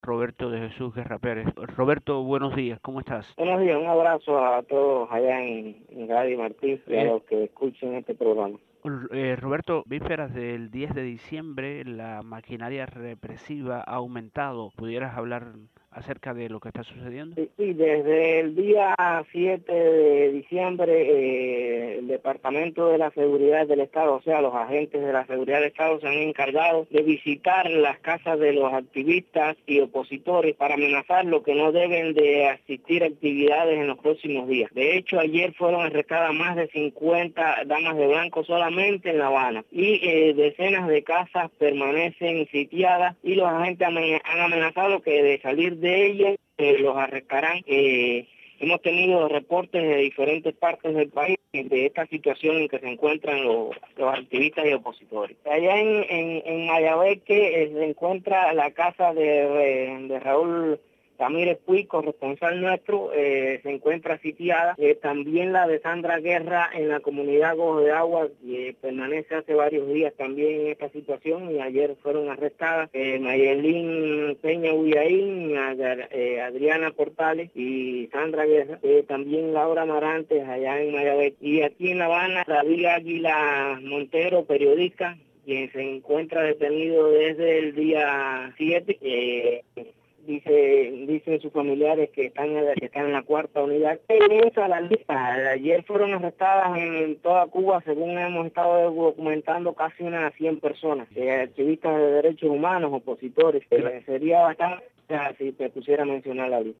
Roberto de Jesús Guerra Pérez. Roberto, buenos días, ¿cómo estás? Buenos días, un abrazo a todos allá en Radio Martí y a Eh, los que escuchen este programa. Roberto, vísperas del 10 de diciembre, la maquinaria represiva ha aumentado. ¿Pudieras hablar acerca de lo que está sucediendo? Sí, desde el día 7 de diciembre, el Departamento de la Seguridad del Estado, o sea, los agentes de la seguridad del Estado se han encargado de visitar las casas de los activistas y opositores para amenazarlos que no deben de asistir a actividades en los próximos días. De hecho, ayer fueron arrestadas más de 50 damas de blanco solamente en La Habana y decenas de casas permanecen sitiadas y los agentes han amenazado que de salir de ellas los arrestarán. Hemos tenido reportes de diferentes partes del país de esta situación en que se encuentran los activistas y opositores. Allá en Mayabeque se encuentra la casa de Raúl Ramírez Puig, corresponsal nuestro, se encuentra sitiada. También la de Sandra Guerra en la comunidad Gojo de Agua, que permanece hace varios días también en esta situación y ayer fueron arrestadas Mayelín Peña Uyaín, Adriana Portales y Sandra Guerra. También Laura Marantes allá en Mayabet. Y aquí en La Habana, David Águila Montero, periodista, quien se encuentra detenido desde el día 7. Dicen sus familiares que están en la cuarta unidad. Esa la lista. Ayer fueron arrestadas en toda Cuba, según hemos estado documentando, casi unas 100 personas, activistas de derechos humanos, opositores. Sería bastante si te pusiera a mencionar la lista.